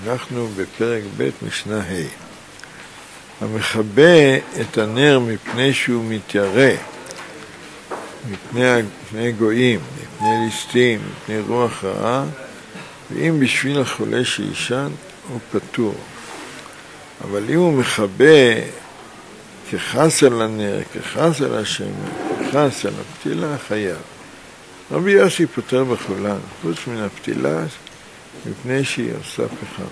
אנחנו בפרק ב' משנה ה'. המכבה את הנר מפני שהוא מתיירא, מפני גויים, מפני ליסטים, מפני רוח רעה, ואם בשביל החולה שישן הוא פטור. אבל אם הוא מכבה כחס על הנר, כחס על השמן, כחס על הפתילה, חייב. רבי יוסי פותר בכולן, חוץ מן הפתילה, מפני שהיא עושה פחם.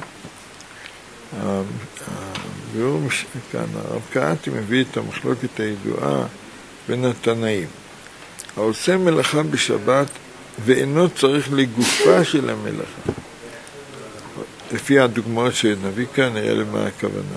כאן הרב קהתי מביא את המחלוקת הידועה בין התנאים. העושה מלאכה בשבת ואינו צריך לגופה של המלאכה. לפי הדוגמאות שנביא כאן נראה למה הכוונה.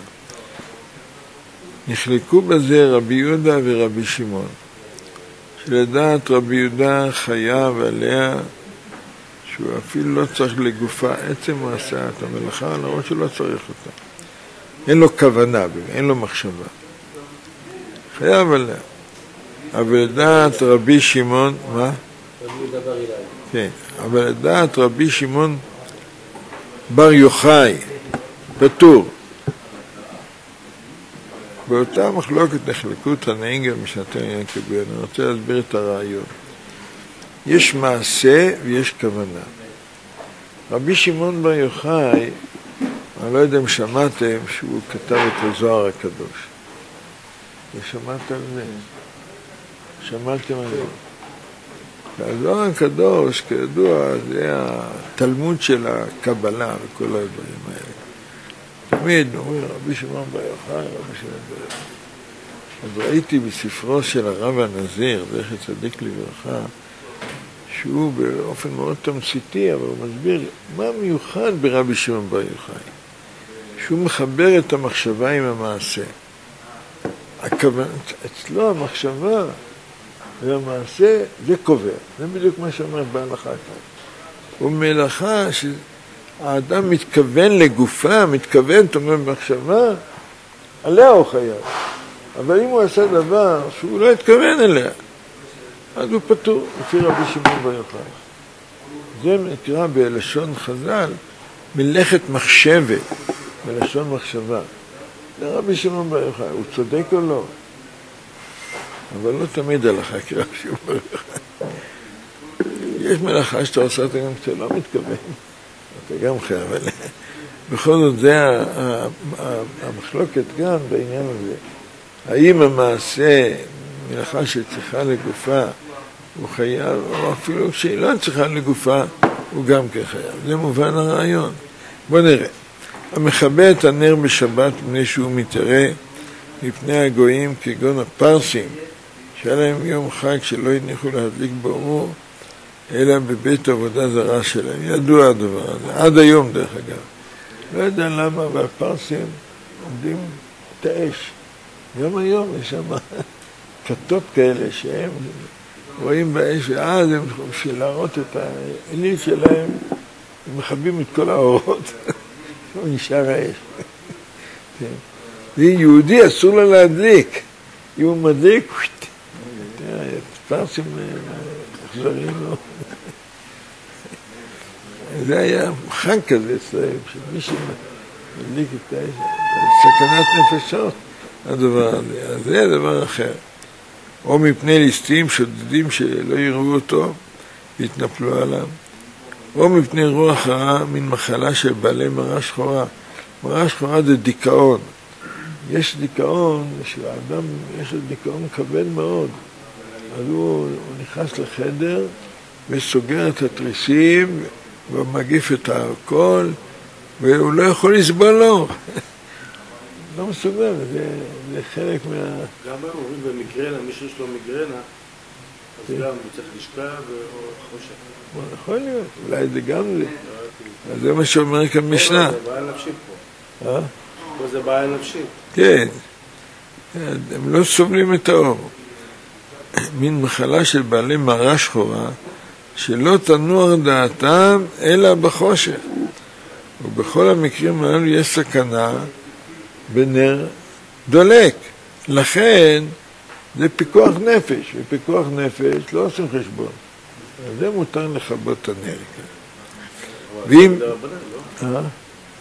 נחלקו בזה רבי יהודה ורבי שמעון. שלדעת רבי יהודה חייב עליה שהוא אפילו לא צריך לגופה, עצם הוא עשה את המלאכה, למרות שהוא לא צריך אותה. אין לו כוונה, אין לו מחשבה. חייב עליה. אבל לדעת רבי שמעון, מה? כן, אבל לדעת רבי שמעון בר יוחאי, פטור. באותה מחלוקת נחלקו תנאים גם משנתיים ינקבו. אני רוצה להסביר את הרעיון. יש מעשה ויש כוונה. רבי שמעון בר יוחאי, אני לא יודע אם שמעתם שהוא כתב את הזוהר הקדוש. ושמעת על זה? שמעתם על זה? הזוהר הקדוש, כידוע, זה התלמוד של הקבלה וכל הדברים האלה. תמיד אומרים רבי שמעון בר יוחאי, רבי שמעון בר יוחאי. אז ראיתי בספרו של הרב הנזיר, זכר צדיק לברכה, שהוא באופן מאוד תמציתי, אבל הוא מסביר מה מיוחד ברבי שמעון בר יוחאי. שהוא מחבר את המחשבה עם המעשה. אצלו המחשבה והמעשה זה קובע. זה בדיוק מה שאומר בהלכה כאן. הוא מלאכה שהאדם מתכוון לגופה, מתכוון, זאת אומרת, במחשבה, עליה הוא חייב. אבל אם הוא עשה דבר שהוא לא התכוון אליה, אז הוא פטור, לפי רבי שמעון בר יוחאי. זה נקרא בלשון חז"ל מלאכת מחשבת, בלשון מחשבה. זה רבי שמעון בר יוחאי, הוא צודק או לא? אבל לא תמיד הלכה כרבי שמעון בר יוחאי. יש מלאכה שאתה עושה אותה גם כשאתה לא מתכוון, אתה גם חייב עליה. בכל זאת זה המחלוקת גם בעניין הזה. האם המעשה, מלאכה שצריכה לגופה, הוא חייב, או אפילו כשהיא לא צריכה לגופה, הוא גם כחייב. זה מובן הרעיון. בוא נראה. המכבה את הנר בשבת מפני שהוא מתיירא מפני הגויים כגון הפרסים, שהיה להם יום חג שלא הניחו להדליק באור, אלא בבית עבודה זרה שלהם. ידוע הדבר הזה. עד היום דרך אגב. לא יודע למה, אבל הפרסים עומדים את האש. גם היום יש שם כתות כאלה שהם רואים באש, ואז הם בשביל להראות את העילית שלהם, הם מכבים את כל האורות, הוא נשאר האש. זה יהודי, אסור לו להדליק. אם הוא מדליק, פרסים אכזריים לו. זה היה חג כזה אצלהם, שמישהו מדליק את האש, סכנת נפשות. הדבר הזה, אז זה דבר אחר. או מפני ליסטים שודדים שלא יראו אותו והתנפלו עליו, או מפני רוח רעה מן מחלה של בעלי מראה שחורה. מראה שחורה זה דיכאון. יש דיכאון, שהאדם יש לו דיכאון כבד מאוד. אז הוא נכנס לחדר וסוגר את התריסים ומגיף את האלכוהול, והוא לא יכול לסבול לו. לא מסוגל, זה חלק מה... גם אומרים במיגרנה, מישהו יש לו מיגרנה, אז גם הוא צריך לשכב או חושך. יכול להיות, אולי זה גם זה. אז זה מה שאומר כאן משנה. זה בעיה נפשית פה. פה זה בעיה נפשית. כן, הם לא סובלים את האור. מין מחלה של בעלי מראה שחורה, שלא תנוח דעתם אלא בחושך. ובכל המקרים האלו יש סכנה בנר דולק. לכן זה פיקוח נפש, ופיקוח נפש לא עושים חשבון. אז זה מותר לכבות את הנר. ואם...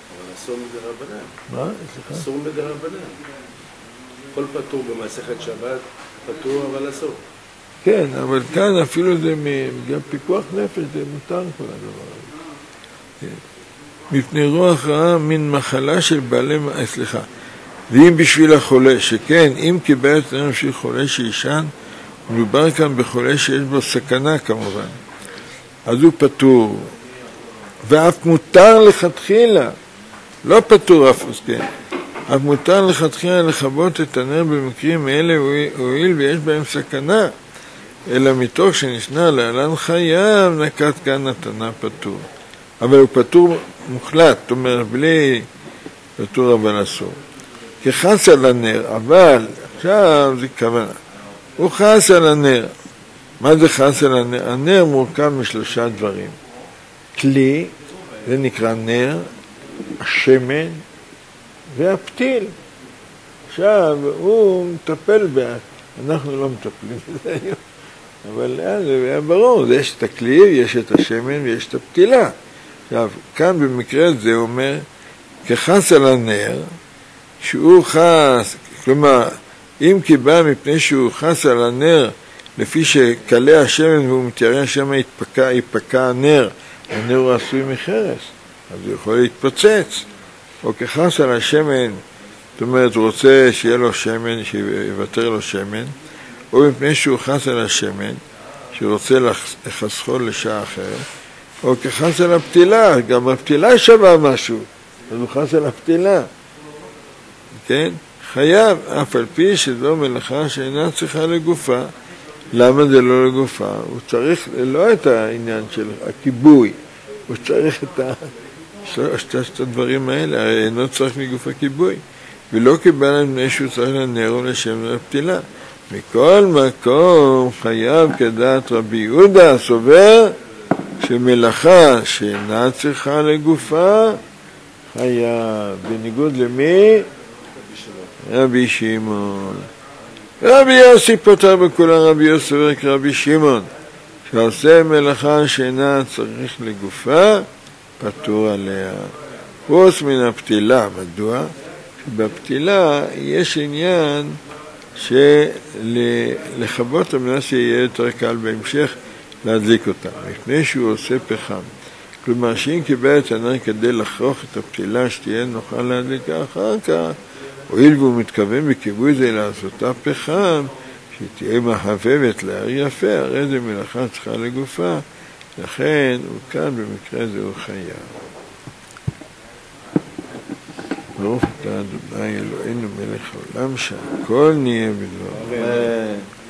אסור מדרבנן. מה? סליחה? אסור מדרבנן. כל פטור במסכת שבת, פטור אבל אסור. כן, אבל כאן אפילו זה גם פיקוח נפש, זה מותר כל הדבר הזה. כן. מפני רוח רעה מן מחלה של בעלי... סליחה. ואם בשביל החולה, שכן, אם קיבל את הנר בשביל חולה שישן, מדובר כאן בחולה שיש בו סכנה כמובן. אז הוא פטור. ואף מותר לכתחילה, לא פטור אף, כן. אף מותר לכתחילה לכבות את הנר במקרים אלה הואיל ויש בהם סכנה. אלא מתוך שנשנה להלן חייב נקט כאן נתנה פטור. אבל הוא פטור מוחלט, זאת אומרת בלי פטור אבל אסור. כחס על הנר, אבל עכשיו זה כוונה. הוא חס על הנר. מה זה חס על הנר? הנר מורכב משלושה דברים. כלי, זה נקרא נר, השמן והפתיל. עכשיו הוא מטפל אנחנו לא מטפלים בזה היום. אבל זה היה ברור, יש את הכלי, יש את השמן ויש את הפתילה. עכשיו, כאן במקרה זה אומר, כחס על הנר, שהוא חס, כלומר, אם כי בא מפני שהוא חס על הנר, לפי שקלה השמן והוא מתיירא שם יפקע הנר, הנר הוא עשוי מחרס, אז הוא יכול להתפוצץ. או כחס על השמן, זאת אומרת, הוא רוצה שיהיה לו שמן, שיוותר לו שמן, או מפני שהוא חס על השמן, שהוא רוצה לחסכו לשעה אחרת, או כחס על הפתילה, גם הפתילה שווה משהו, אז הוא חס על הפתילה. כן? חייב, אף על פי שזו מלאכה שאינה צריכה לגופה. למה זה לא לגופה? הוא צריך לא את העניין של הכיבוי, הוא צריך את שלושת הדברים האלה, הרי אינו צריך לגוף הכיבוי. ולא קיבל מפני שהוא צריך לנר או לשם לפתילה. מכל מקום חייב כדעת רבי יהודה סובר שמלאכה שאינה צריכה לגופה חייב. בניגוד למי? רבי שמעון. רבי יוסי פותר בכולם, רבי יוסי סובר כרבי שמעון שעושה מלאכה שאינה צריך לגופה פטור עליה. חוץ מן הפתילה. מדוע? שבפתילה יש עניין שלכבות המנה שיהיה יותר קל בהמשך להדליק אותה, לפני שהוא עושה פחם. כלומר, שאם קיבל את הנר כדי לחרוך את הפתילה שתהיה נוכל להדליקה אחר כך, הואיל והוא מתכוון בכיבוי זה לעשותה פחם, שתהיה מחבבת להאיר יפה, הרי זה מלאכה צריכה לגופה, לכן הוא כאן במקרה זה הוא חייב. ברוך אתה ה' אלוהינו מלך העולם שהכל נהיה בדברו.